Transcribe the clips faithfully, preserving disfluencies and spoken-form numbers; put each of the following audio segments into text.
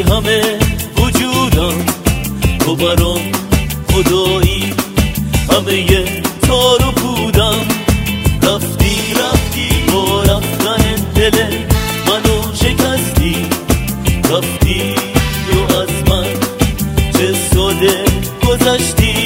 همه وجودم تو برام خدایی، همه تار و پودم. رفتی رفتی با رفتن دل منو شکستی، رفتی و از من چه ساده گذشتی.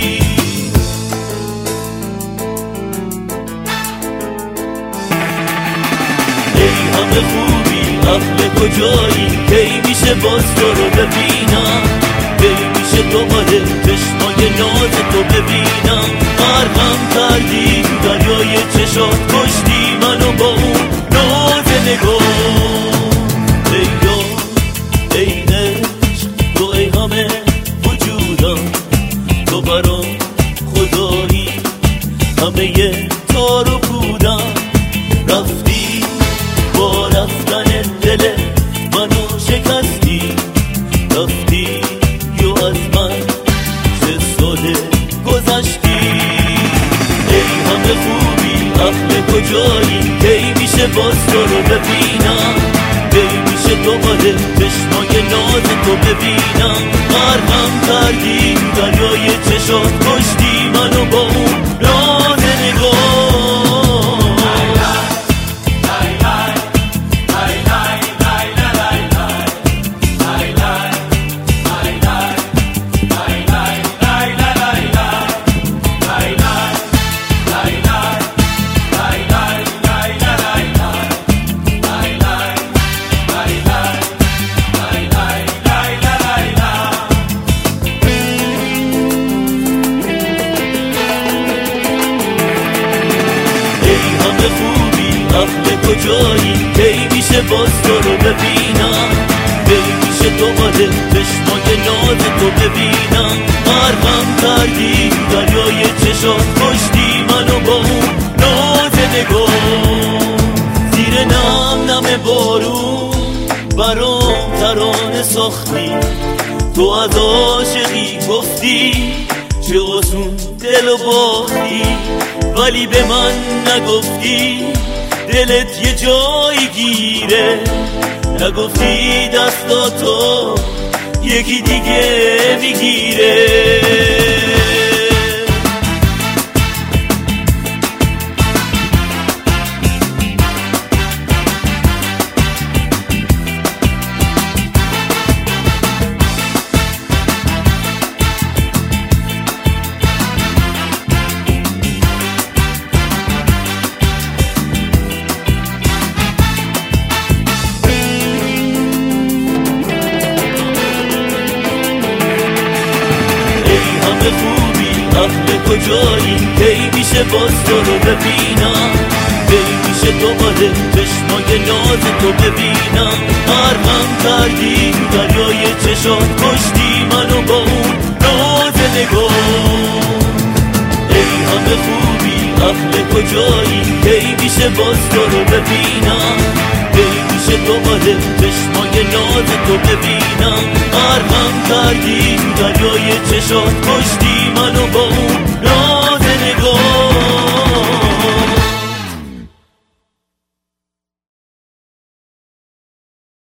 ای همه خوبی اهل کجایی، کی میشه باز تو رو ببینم، کی میشه دوباره چشمای ناز تو ببینم. غرقم کردی تو دریای چشات، کشتی منو با اون ناز نگاه. ای یار ای عشق تو، ای همه وجودم تو برام خدایی، همه تار و پودم. رفتی با رفتن دل منو شکستی، رفتی و از من چه ساده گذشتی. ای همه خوبی اهل کجایی، کی میشه باز تو رو ببینم، کی میشه دوباره چشمای ناز تو ببینم. غرقم کردی دریای چشات، کشتی منو با اون ناز نگاه. اهل کجایی، کی میشه باز تو رو ببینم، کی میشه دوباره چشمای ناز تو ببینم. غرقم کردی دریای چشات، کشتی منو با اون ناز نگاه. زیر نم نم بارون برام ترانه ساختی، تو از عاشقی گفتی چه آسون دل و باختی، ولی به من نگفتی دلت یه جایی گیره، نگفتی دستاتو یکی دیگه میگیره. اهل کجایی، کی میشه باز تو رو ببینم، کی میشه دوباره چشمای ناز تو ببینم. غرقم کردی دریای چشات، کشتی منو با اون ناز نگاه. ای همه خوبی اهل کجایی، کی میشه باز تو رو ببینم، کی میشه دوباره چشمای ناز تو ببینم. غرقم کردی دریای چشات، کشتی منو با اون ناز نگاه.